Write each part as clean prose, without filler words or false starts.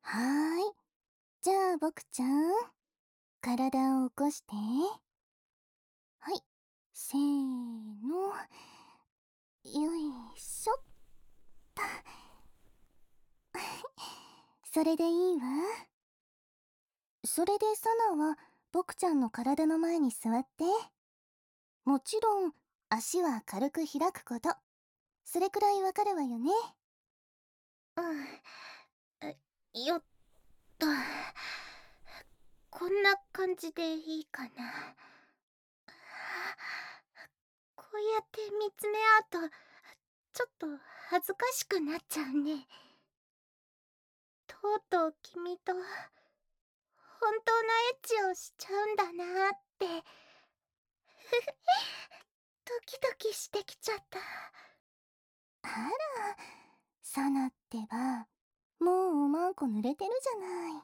はーい。じゃあ、僕ちゃん、体を起こして。はい。せーの。よいしょっと。それでいいわ。それでサナは、僕ちゃんの体の前に座って。もちろん、足は軽く開くこと。それくらいわかるわよね。 うん。よっと。こんな感じでいいかな。こうやって見つめ合うと、ちょっと恥ずかしくなっちゃうね。とうとう君と、本当のエッチをしちゃうんだなーって、ドキドキしてきちゃった。 あら、サナってば、もうおまんこ濡れてるじゃない。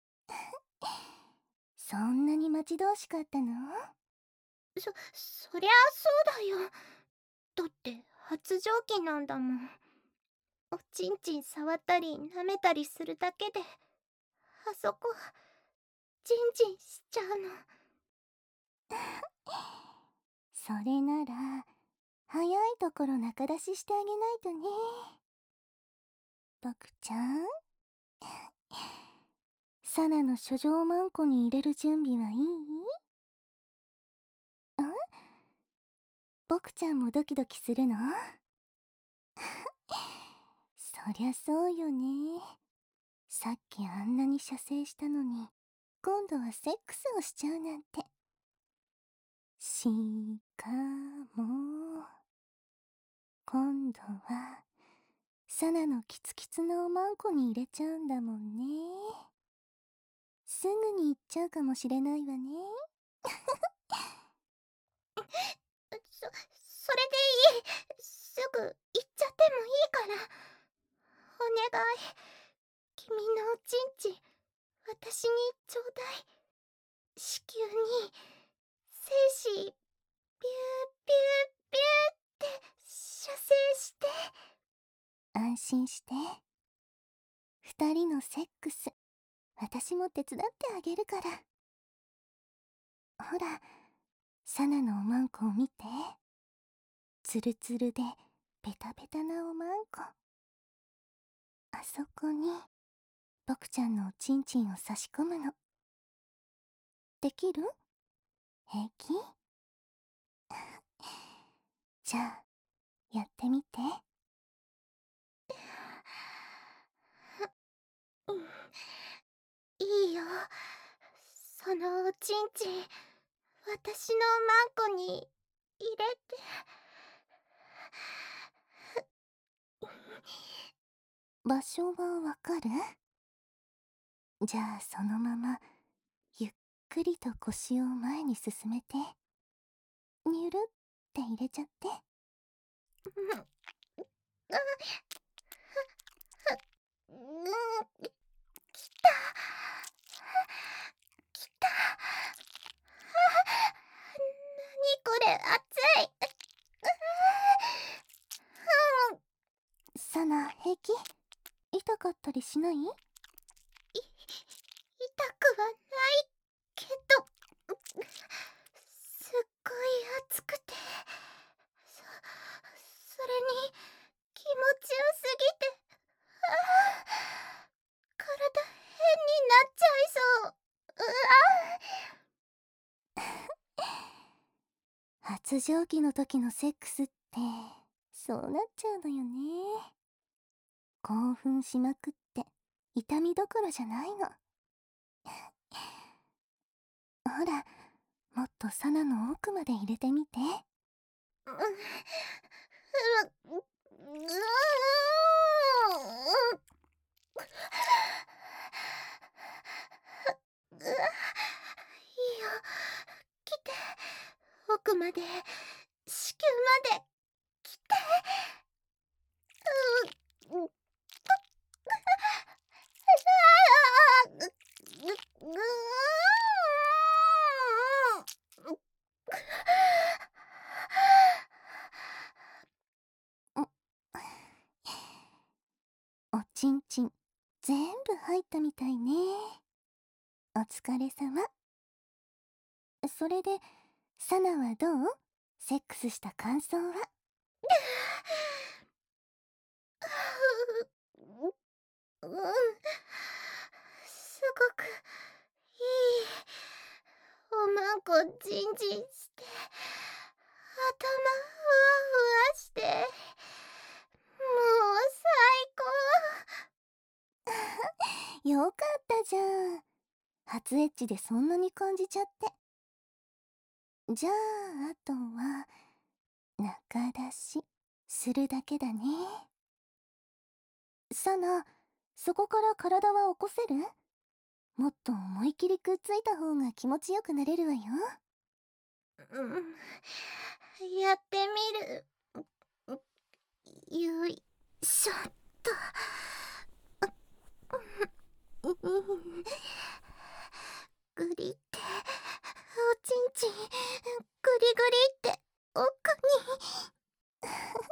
そんなに待ち遠しかったの？ そりゃそうだよ。だって発情期なんだもん。おちんちん触ったり舐めたりするだけで、あそこ、ジンジンしちゃうの。 それなら、早いところ仲出ししてあげないとね。僕ちゃん、サナの書状マンコに入れる準備はいい？僕ちゃんもドキドキするの？そりゃそうよね。さっきあんなに射精したのに、今度はセックスをしちゃうなんて。しかも、今度は、サナのキツキツのおまんこに入れちゃうんだもんね。すぐに行っちゃうかもしれないわね。 それでいい。すぐ行っちゃってもいいから。お願い。君のおちんちん、私にちょうだい。子宮に、精子、ビュービュービューって射精して。 安心して。二人のセックス、私も手伝ってあげるから。ほら、サナのおまんこを見て。ツルツルでペタペタなおまんこ。あそこに僕ちゃんのおちんちんを差し込むの。できる？平気？じゃあやってみて。 うん、いいよ。そのおちんちん、私のマンコに入れて。 場所はわかる？じゃあそのままゆっくりと腰を前に進めて、にゅるって入れちゃって。 うん、うん、きた。きた。何これ、熱い。 サナ、平気？痛かったりしない？ 痛くはないけど、すっごい熱くて、それに気持ちよすぎて、体変になっちゃいそう。うわ。 発情期の時のセックスってそうなっちゃうのよね。興奮しまくって痛みどころじゃないの。ほら、もっとサナの奥まで入れてみて。 うん、うういいよ、来て。奥まで、子宮まで来て。ううううおちんちん全部入ったみたいね。お疲れ様。それで、サナはどう？セックスした感想は？ うん、すごくいい。おまんこジンジンして、頭ふわふわして、もう最高。 よかったじゃん。初エッチでそんなに感じちゃって。じゃあ、あとは、中出しするだけだね。サナ、そこから体は起こせる？もっと思い切りくっついた方が気持ちよくなれるわよ。 やってみる。よいしょっと。グリって、おちんちん、グリグリって奥に。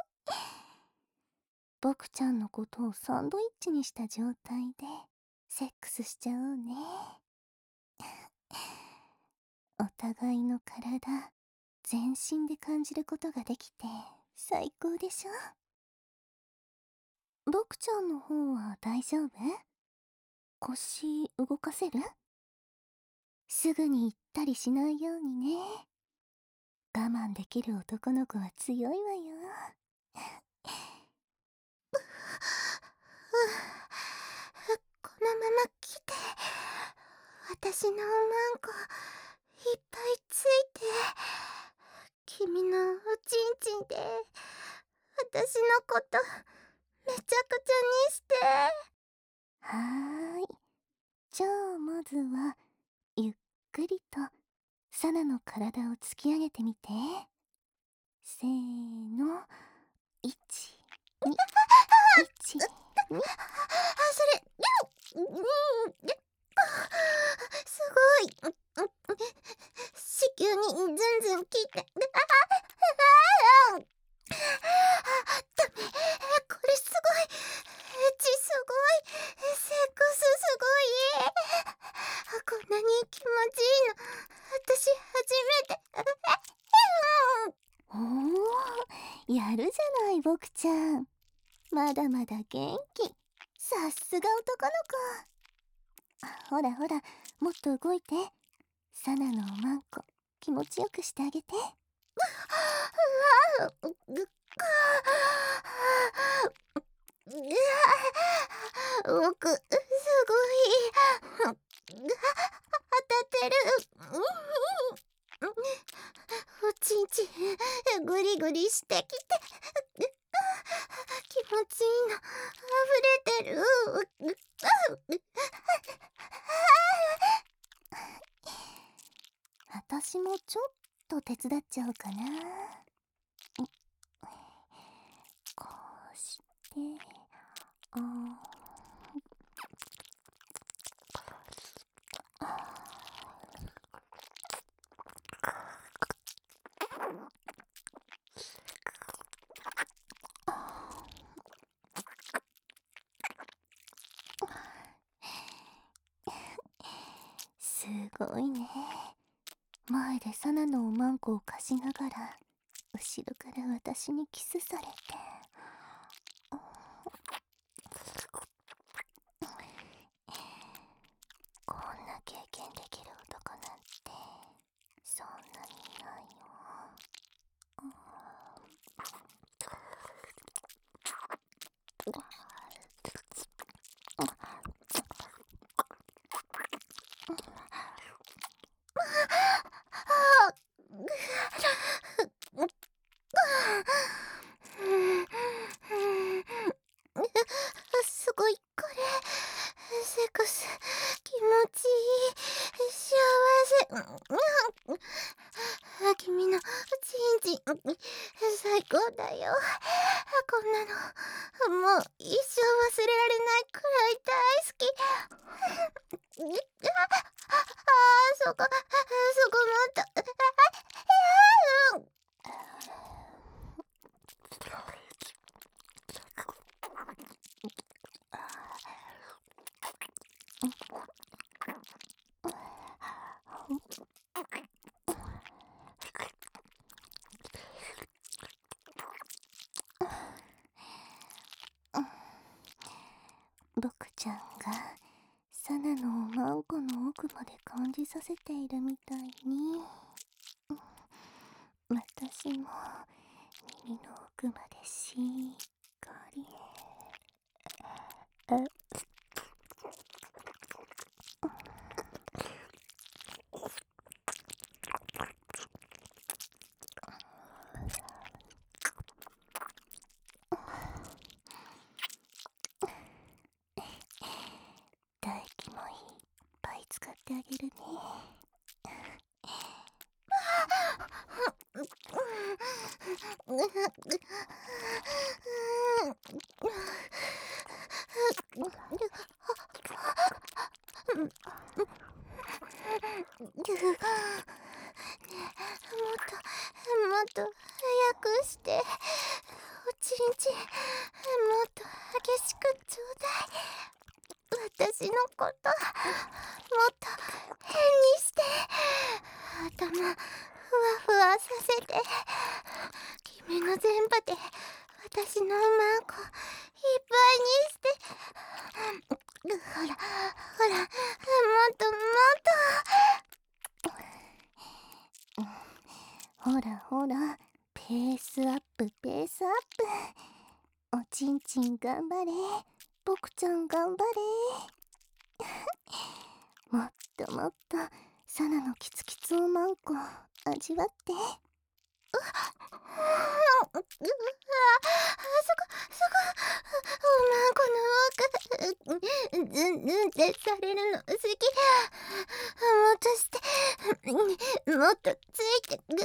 僕ちゃんのことをサンドイッチにした状態でセックスしちゃおうね。お互いの体全身で感じることができて最高でしょ。僕ちゃんの方は大丈夫？腰動かせる？すぐに行ったりしないようにね。我慢できる男の子は強いわよ。 このまま来て、私のおまんこいっぱいついて、君のおちんちんで私のことめちゃくちゃにして。 はーい。じゃあまずはゆっくりとサナの体を突き上げてみて。せーの。1、2、1、2。 それ、すごい。子宮にずんずん効いて。ダメ。これすごい。エッチすごい。セックスすごい。こんなに気持ちいいの私初めて。 おー、やるじゃない僕ちゃん。まだまだ元気。さすが男の子。ほらほら、もっと動いて。サナのおまんこ気持ちよくしてあげて。 僕すごい当たってる。おちんちんグリグリしてきて気持ちいいの溢れてる。 私もちょっと手伝っちゃおうかな。こうして、すごいね。前でサナのおまんこを貸しながら後ろから私にキスされて。こんな経験できる男なんてそんなにいないよ。 すごいこれセックス気持ちいい幸せ。君のちんちん最高だよ。こんなのもう一生忘れられないくらい大好き。そこもっと。 僕ちゃんがサナのおまんこの奥まで感じさせているみたいに、私も耳の奥までしっかり。唾液もいっぱい使ってあげるね。 もっと早くして。おちんちんもっと激しくちょうだい。私のこともっと変にして。頭ふわふわさせて。君の全部で私のマンコいっぱいにして。ほらほら、もっともっと。 ほらほら、ペースアップペースアップ。おちんちん頑張れ、僕ちゃん頑張れ。もっともっとサナのキツキツおまんこ味わって。 おまんこの奥、ズンズンってされるの好き。もっとして、もっとついて、ダ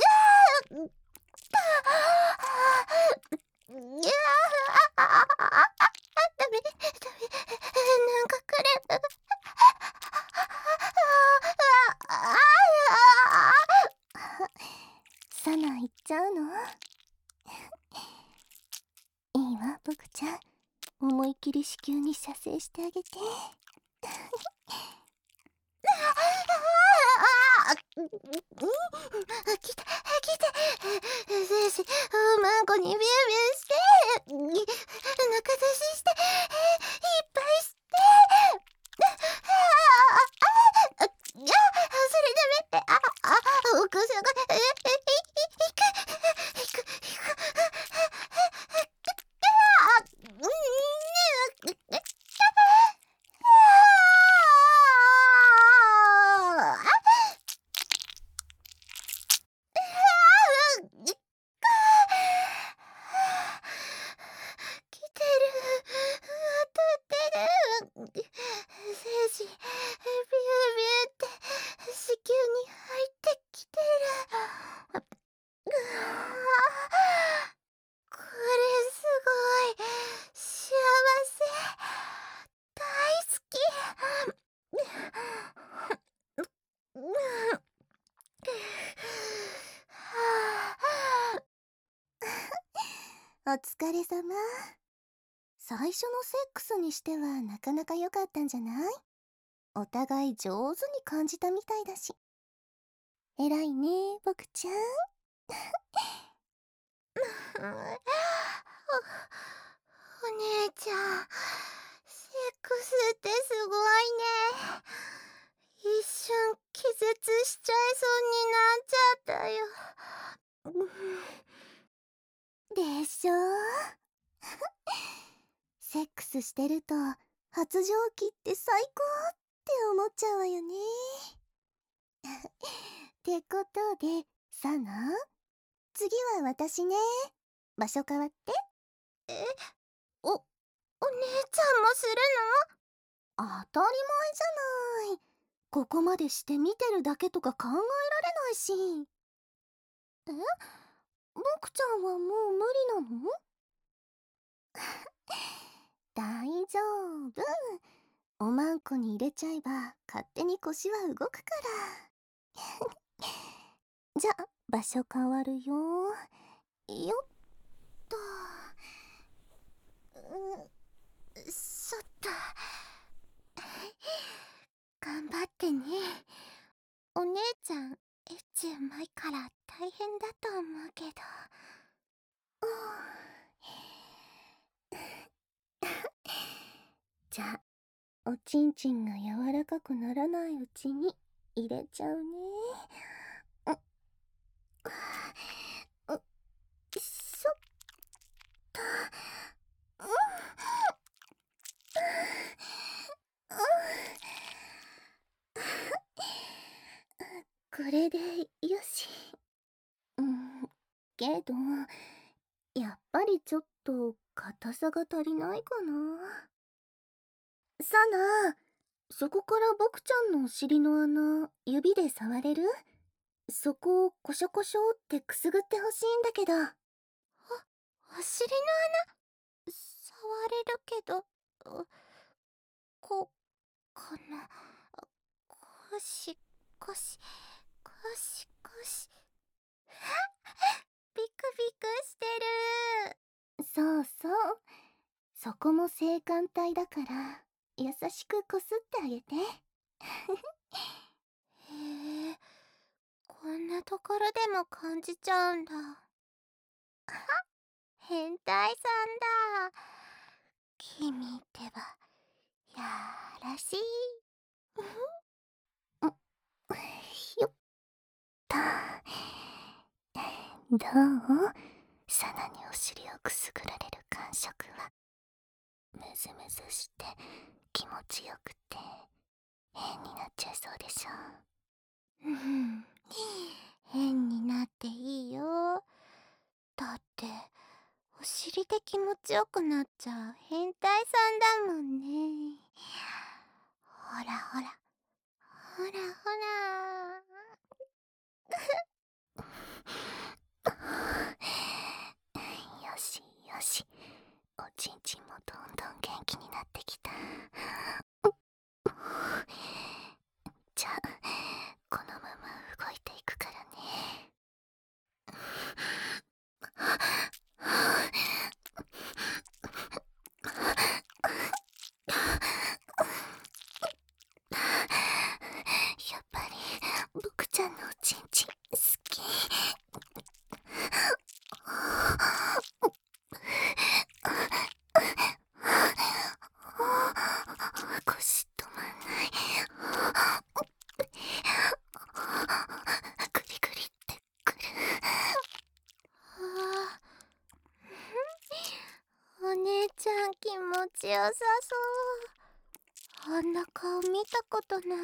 メ、なんかくれ。 サナ行っちゃうの？いいわ、僕ちゃん。思いっきり子宮に射精してあげて。 来て、精子、おまんこにビュービューして、中出しして、いっぱいして。それダメ。お母さんが、来てる。当たってる。精子、ビュービューって子宮に入ってきてる。これすごい。幸せ。大好き。 お疲れ様。最初のセックスにしてはなかなか良かったんじゃない？お互い上手に感じたみたいだし。偉いね、僕ちゃん。 お姉ちゃん、セックスってすごいね。一瞬気絶しちゃいそうになっちゃったよ。 でしょ？セックスしてると発情期って最高って思っちゃうわよね。ってことで、サナ、次は私ね。場所変わって。 お姉ちゃんもする当たり前じゃない。ここまでして見てるだけとか考えられないし。僕ちゃんはもう無理なの？大丈夫。おまんこに入れちゃえば勝手に腰は動くから。じゃあ場所変わるよ。よっと。 そっと。 おちんちんが柔らかくならないうちに入れちゃうね。そっと。これでよし。けど、やっぱりちょっと硬さが足りないかな。サナ、そこから僕ちゃんのお尻の穴、指で触れる？そこをコショコショってくすぐってほしいんだけど。 お尻の穴、触れるけど、こかな。ゴシゴシゴシゴシ。ビクビクしてる。 そうそう。そこも性感帯だから、優しくこすってあげて。 へえ、こんなところでも感じちゃうんだ。変態さんだ。君ってば、やらしい。 よっと。どう？サナにお尻をくすぐられる感触は。ムズムズして気持ちよくて変になっちゃいそうでしょ。 変になっていいよ。だってお尻で気持ちよくなっちゃう変態さんだもんね。ほらほらほらほら。 よしよし、おちんちんもどんどん元気になってきた。じゃあこのまま動いていくからね。やっぱり僕ちゃんのおちんちん好き。腰止まんない。グリグリってくる。 あーお姉ちゃん気持ちよさそう。あんな顔見たことない。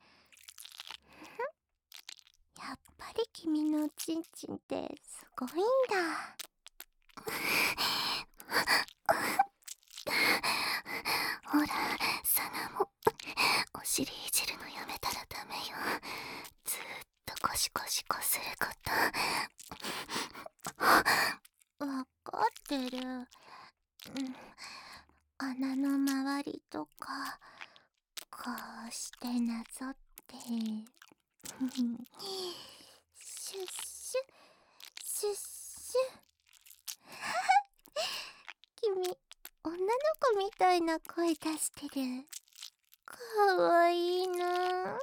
やっぱり君のおちんちんってすごいんだ。 ほら、サナもお尻いじるのやめたらダメよ。ずーっとコシコシこすること。 わかってる。穴の周りとかこうしてなぞって。シュッシュシュッシュ。君女の子みたいな声出してる。かわいいな。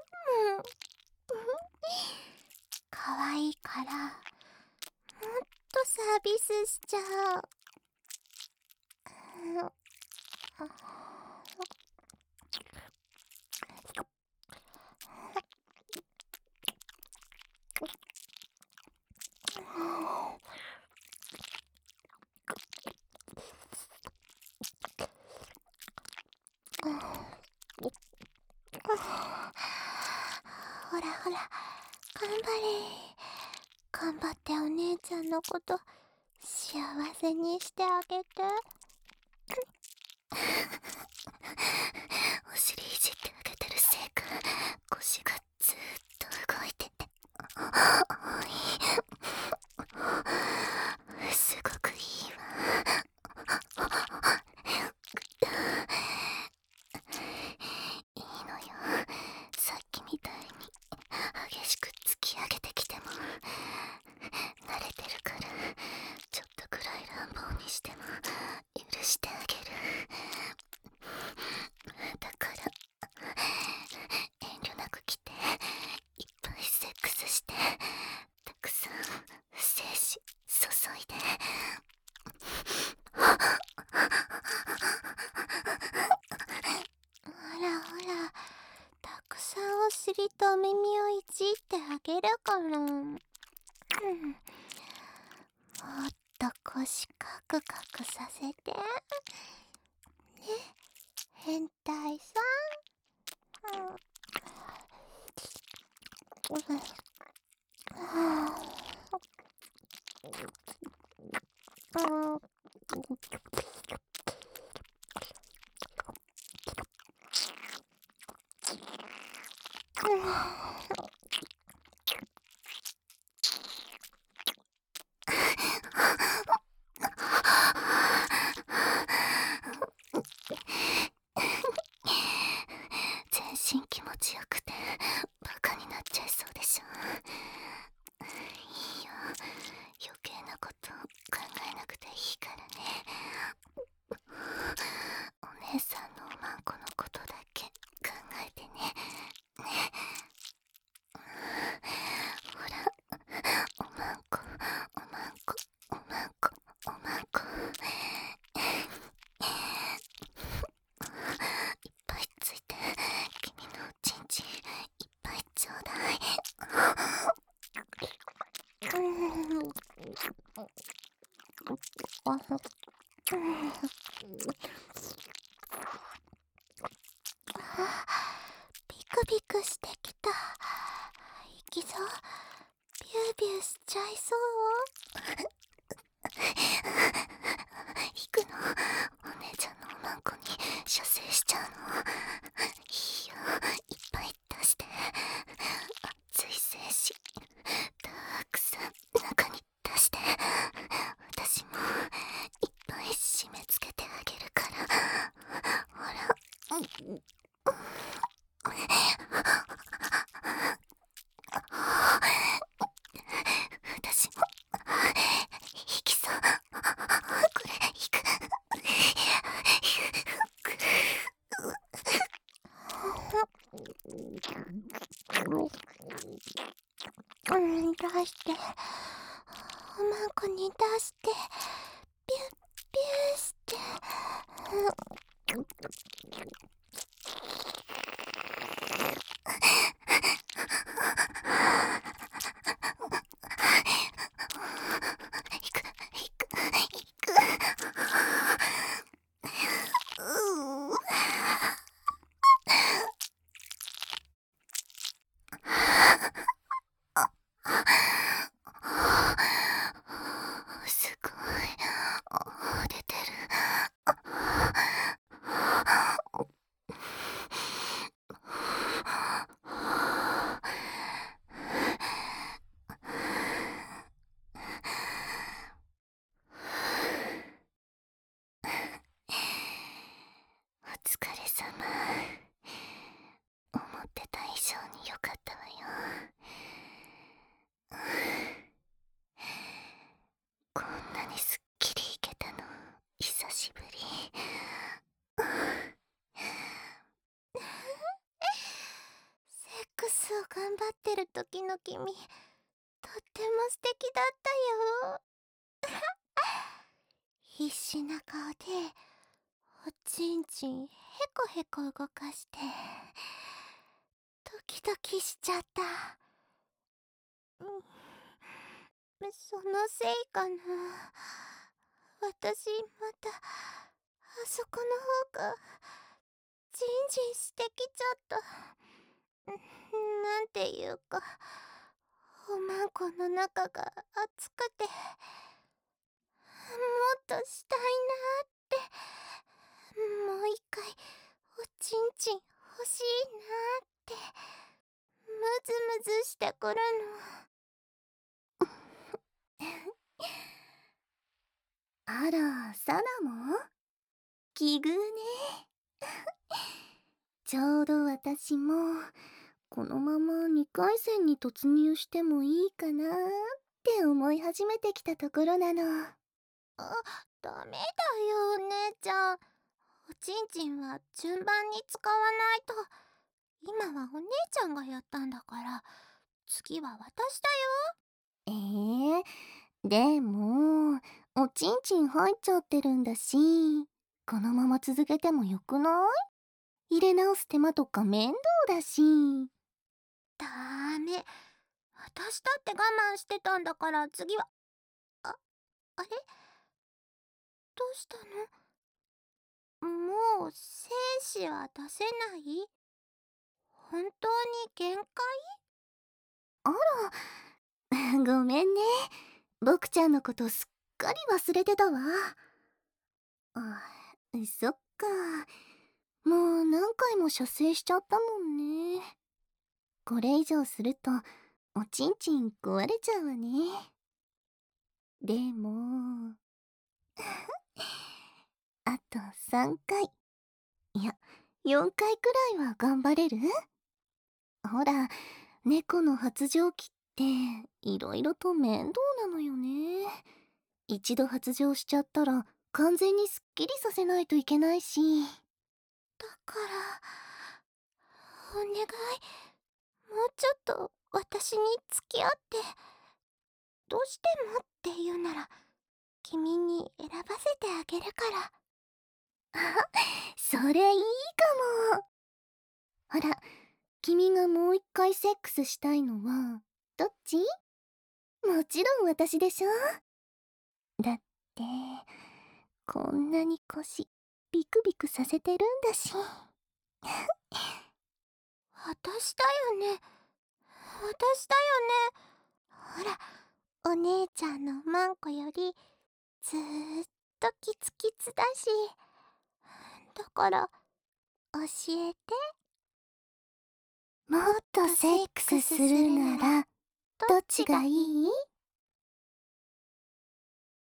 かわいいからもっとサービスしちゃう。ほらほら、頑張れ。頑張ってお姉ちゃんのこと幸せにしてあげて。 お尻いじってあげてるせいか腰がずーっと動いててすごくいいわ。いいのよ、さっきみたいに激しく突き上げてきても慣れてるから、ちょっとくらい乱暴にしても尻と耳をいじってあげるから。もっと腰カクカクさせてね、変態さん。 全身気持ちよくてバカになっちゃいそうでしょ。いいよ、余計なこと考えなくていいからね。お姉さんのおまんこのことだけ考えてね。ほら、おまんこ、おまんこ、おまんこ、おまんこ。いっぱいついて、君のおちんちんいっぱいちょうだい。 ビクビクしてきた。いきそう。ビュービューしちゃいそう。 行くの？お姉ちゃんのおまんこに射精しちゃうの？いいよ、いっぱい出して。熱い精子たくさん中に出して。私もいっぱい締め付けてあげるから。ほら、私も引きそう。これ引く。 出して、おまんこに出して、ビュッビューして。 すごい出てる。お疲れ様。思ってた以上に良かったわよ。こんなにすっきりいけたの久しぶり。 セックスを頑張ってる時の君、とっても素敵だったよ。必死な顔でおちんちんへこへこ動かしてドキドキしちゃった。そのせいかな。私またあそこの方がジンジンしてきちゃった。なんていうか、おまんこの中が熱くて、もっとしたいなって。もう一回おちんちん欲しいなって、ムズムズしてくるの。 あら、サナも奇遇ね。ちょうど私もこのまま2回戦に突入してもいいかなって思い始めてきたところなの。 ダメだよ、お姉ちゃん。おちんちんは順番に使わないと。今はお姉ちゃんがやったんだから、次は私だよ。 でもおちんちん入っちゃってるんだし、このまま続けてもよくない？入れ直す手間とか面倒だし。 ダメ。私だって我慢してたんだから、次は。あれ、どうしたの？もう精子は出せない？本当に限界？ あら、ごめんね。僕ちゃんのことすっかり忘れてたわ。あ、そっか。もう何回も射精しちゃったもんね。これ以上するとおちんちん壊れちゃうわね。でもあと3回、いや4回くらいは頑張れる？ほら、猫の発情期っていろいろと面倒なのよね。一度発情しちゃったら完全にすっきりさせないといけないし。 だから、お願い、もうちょっと私に付き合って。どうしてもって言うなら、君に選ばせてあげるから。 それいいかも。ほら、君がもう一回セックスしたいのはどっち？もちろん私でしょ。だってこんなに腰ビクビクさせてるんだし。 私だよね。私だよね。ほら、お姉ちゃんのマンコよりずーっとキツキツだし。だから教えて。 もっとセックスするならどっちがいい？